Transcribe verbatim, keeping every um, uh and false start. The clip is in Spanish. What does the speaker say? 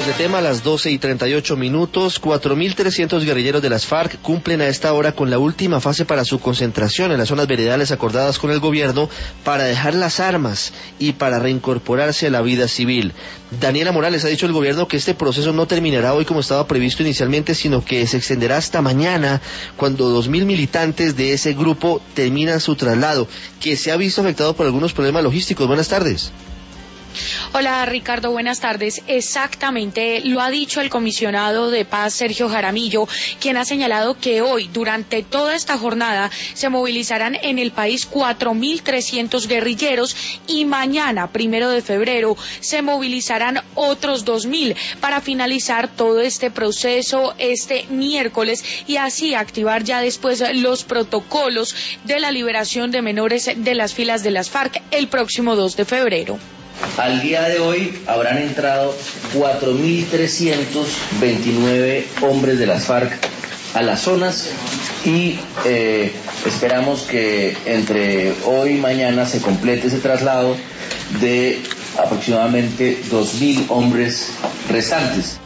De tema a las doce y treinta y ocho minutos, cuatro mil trescientos guerrilleros de las FARC cumplen a esta hora con la última fase para su concentración en las zonas veredales acordadas con el gobierno para dejar las armas y para reincorporarse a la vida civil. Daniela Morales, ha dicho el gobierno que este proceso no terminará hoy como estaba previsto inicialmente, sino que se extenderá hasta mañana, cuando dos mil militantes de ese grupo terminan su traslado, que se ha visto afectado por algunos problemas logísticos. Buenas tardes. Hola Ricardo, buenas tardes. Exactamente, lo ha dicho el comisionado de paz Sergio Jaramillo, quien ha señalado que hoy, durante toda esta jornada, se movilizarán en el país cuatro mil trescientos guerrilleros y mañana, primero de febrero, se movilizarán otros dos mil para finalizar todo este proceso este miércoles y así activar ya después los protocolos de la liberación de menores de las filas de las FARC el próximo dos de febrero. Al día de hoy habrán entrado cuatro mil trescientos veintinueve hombres de las FARC a las zonas y eh, esperamos que entre hoy y mañana se complete ese traslado de aproximadamente dos mil hombres restantes.